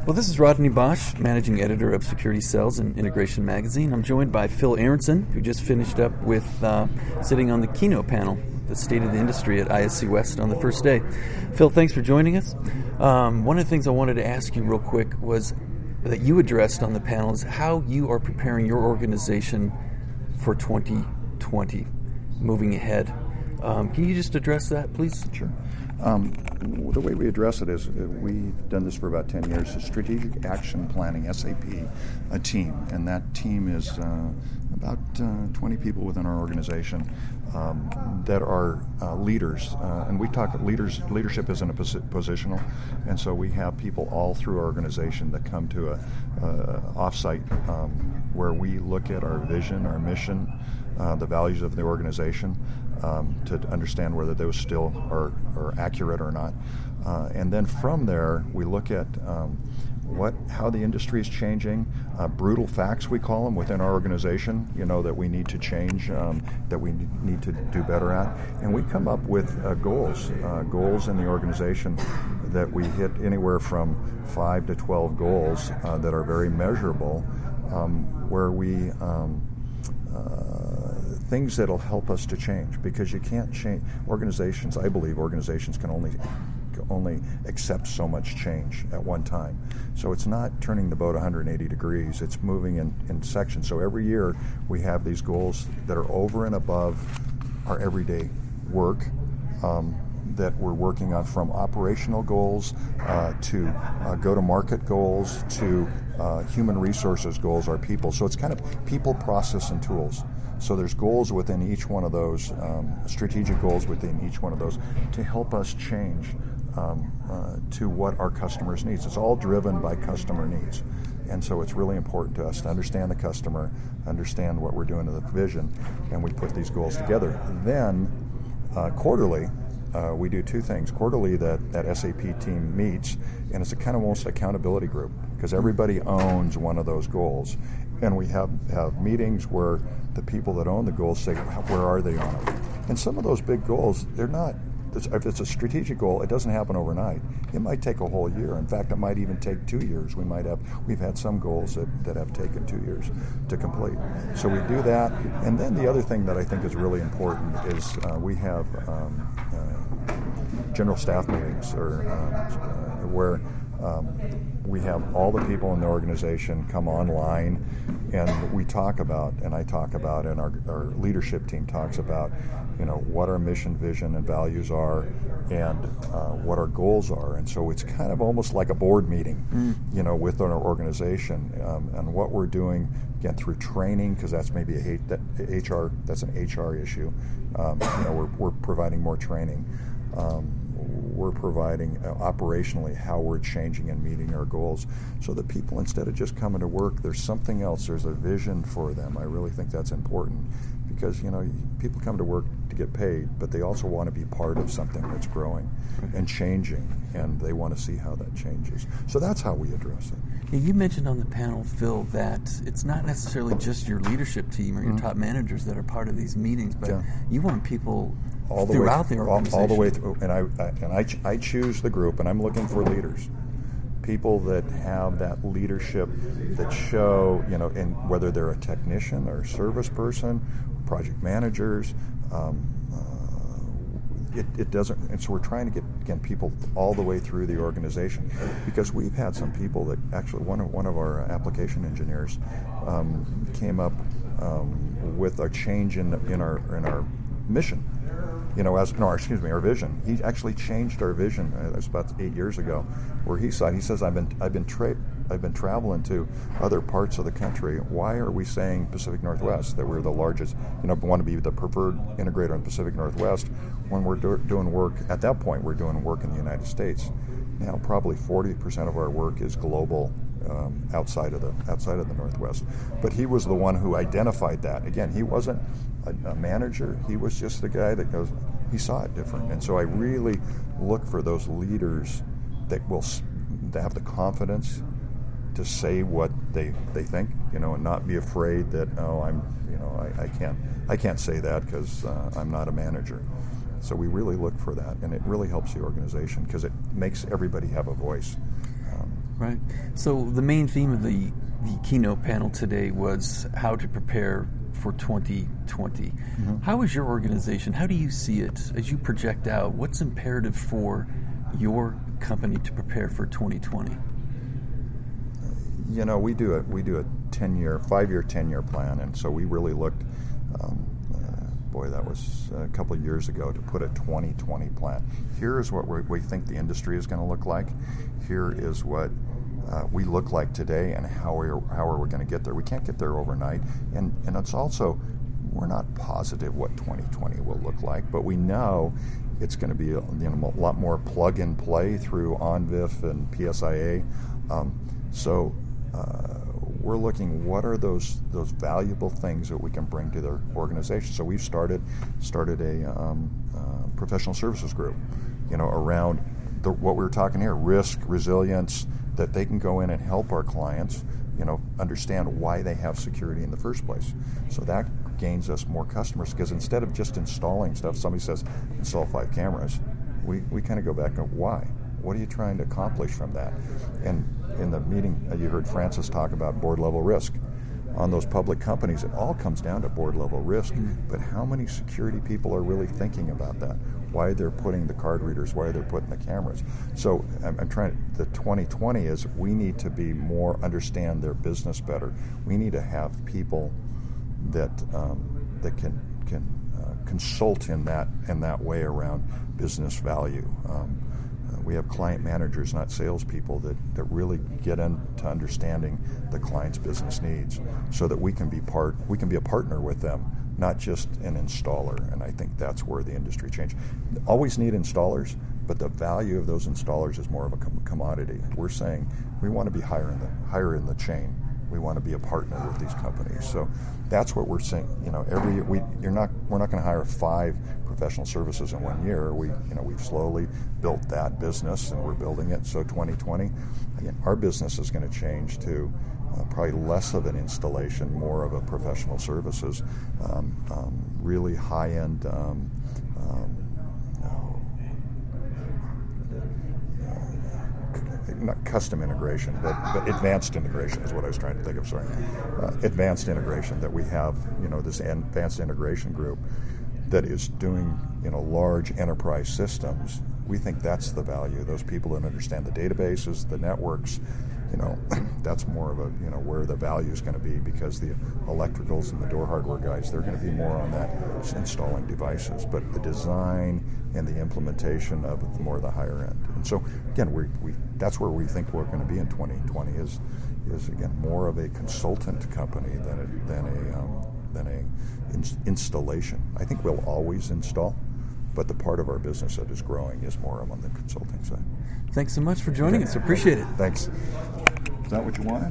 Well, this is Rodney Bosch, Managing Editor of Security Sales and Integration Magazine. I'm joined by Phil Aronson, who just finished up with sitting on the keynote panel, the State of the Industry at ISC West on the first day. Phil, thanks for joining us. One of the things I wanted to ask you real quick was that you addressed on the panel is how you are preparing your organization for 2020, moving ahead. Can you just address that, please? Sure. The way we address it is we've done this for about 10 years, a Strategic Action Planning, SAP, a team. And that team is about 20 people within our organization that are leaders. And we talk leadership isn't a positional. And so we have people all through our organization that come to a offsite where we look at our vision, our mission, the values of the organization, to understand whether those still are accurate or not. And then from there, we look at how the industry is changing, brutal facts we call them within our organization, that we need to change, that we need to do better at. And we come up with goals in the organization that we hit anywhere from 5 to 12 goals that are very measurable, where we things that'll help us to change, because you can't change organizations. I believe organizations can only accept so much change at one time. So it's not turning the boat 180 degrees, it's moving in sections. So every year we have these goals that are over and above our everyday work that we're working on, from operational goals to go-to-market goals to human resources goals, our people. So it's kind of people, process, and tools. So there's goals within each one of those, strategic goals within each one of those, to help us change to what our customers' needs. It's all driven by customer needs. And so it's really important to us to understand the customer, understand what we're doing to the vision, and we put these goals together. Then quarterly, we do two things. Quarterly, that SAP team meets, and it's a kind of almost accountability group, because everybody owns one of those goals. And we have meetings where the people that own the goals say, where are they on it? And some of those big goals, they're not, if it's a strategic goal, it doesn't happen overnight. It might take a whole year. In fact, it might even take 2 years. We've had some goals that have taken 2 years to complete. So we do that. And then the other thing that I think is really important is we have general staff meetings, where we have all the people in the organization come online, and we talk about, and I talk about, and our leadership team talks about, what our mission, vision, and values are, and what our goals are. And so it's kind of almost like a board meeting, with our organization, and what we're doing, again, through training, because that's maybe that's an HR issue. We're providing more training. We're providing operationally how we're changing and meeting our goals, so that people, instead of just coming to work, there's something else, there's a vision for them. I really think that's important, because people come to work to get paid, but they also want to be part of something that's growing and changing, and they want to see how that changes. So that's how we address it. You mentioned on the panel, Phil, that it's not necessarily just your leadership team or your top managers that are part of these meetings, but you want people all the throughout the organization. All the way through. And I choose the group, and I'm looking for leaders. People that have that leadership, that show, in whether they're a technician or a service person, project managers, it doesn't, and so we're trying to get, again, people all the way through the organization, because we've had some people that actually, one of our application engineers came up with a change in our mission. Our vision. He actually changed our vision. That's about 8 years ago, where he says, I've been traveling to other parts of the country. Why are we saying Pacific Northwest, that we're the largest, want to be the preferred integrator in Pacific Northwest, when we're doing work, at that point we're doing work in the United States. Now probably 40% of our work is global, outside of the Northwest. But he was the one who identified that. Again, he wasn't a manager. He was just the guy that goes, he saw it different. And so I really look for those leaders that have the confidence to say what they think, and not be afraid that, I can't say that because I'm not a manager. So we really look for that, and it really helps the organization because it makes everybody have a voice. Right. So the main theme of the keynote panel today was how to prepare for 2020. Mm-hmm. How is your organization, how do you see it as you project out? What's imperative for your company to prepare for 2020? You know, we do a 5-year, 10-year plan, and so we really looked, that was a couple of years ago, to put a 2020 plan. Here is what we think the industry is going to look like. Here is what we look like today, and how are we going to get there. We can't get there overnight, and it's also, we're not positive what 2020 will look like, but we know it's going to be a lot more plug and play through ONVIF and PSIA. We're looking, what are those valuable things that we can bring to their organization. So we've started a professional services group, around what we were talking here, risk, resilience, that they can go in and help our clients, understand why they have security in the first place. So that gains us more customers, because instead of just installing stuff, somebody says, install 5 cameras, we kind of go back and why? What are you trying to accomplish from that? And in the meeting, you heard Francis talk about board-level risk. On those public companies, it all comes down to board-level risk. But how many security people are really thinking about that? Why they're putting the card readers, why they're putting the cameras. So the 2020 is, we need to be more, understand their business better. We need to have people that can consult in that way around business value. We have client managers, not salespeople, that really get into understanding the client's business needs, so that we can be a partner with them, not just an installer. And I think that's where the industry changed. Always need installers, but the value of those installers is more of a commodity. We're saying we want to be higher in the chain. We want to be a partner with these companies. So that's what we're saying. Every year we're not going to hire 5 professional services in 1 year. We've slowly built that business, and we're building it. So 2020, again, our business is going to change to probably less of an installation, more of a professional services, really high-end. Not custom integration, but advanced integration is what I was trying to think of. Sorry, advanced integration, that we have, this advanced integration group that is doing, large enterprise systems. We think that's the value. Those people that understand the databases, the networks, that's more of a, where the value is going to be, because the electricals and the door hardware guys, they're going to be more on that installing devices. But the design and the implementation of it, more the higher end. And so, again, we that's where we think we're going to be in 2020 is again more of a consultant company than a installation. I think we'll always install, but the part of our business that is growing is more on the consulting side. Thanks so much for joining us. Appreciate it. Thanks. Is that what you wanted?